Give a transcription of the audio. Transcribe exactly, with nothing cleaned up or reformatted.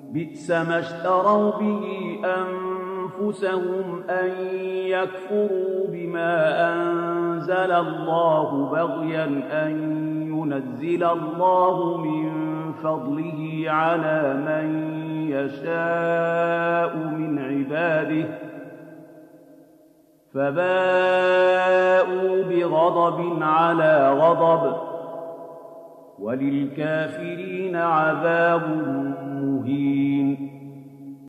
بئس ما اشتروا به أنفسهم أن يكفروا بما أنزل الله بغيا أن ينزل الله من فضله على من يشاء من عباده فباءوا بغضب على غضب وللكافرين عذاب مهين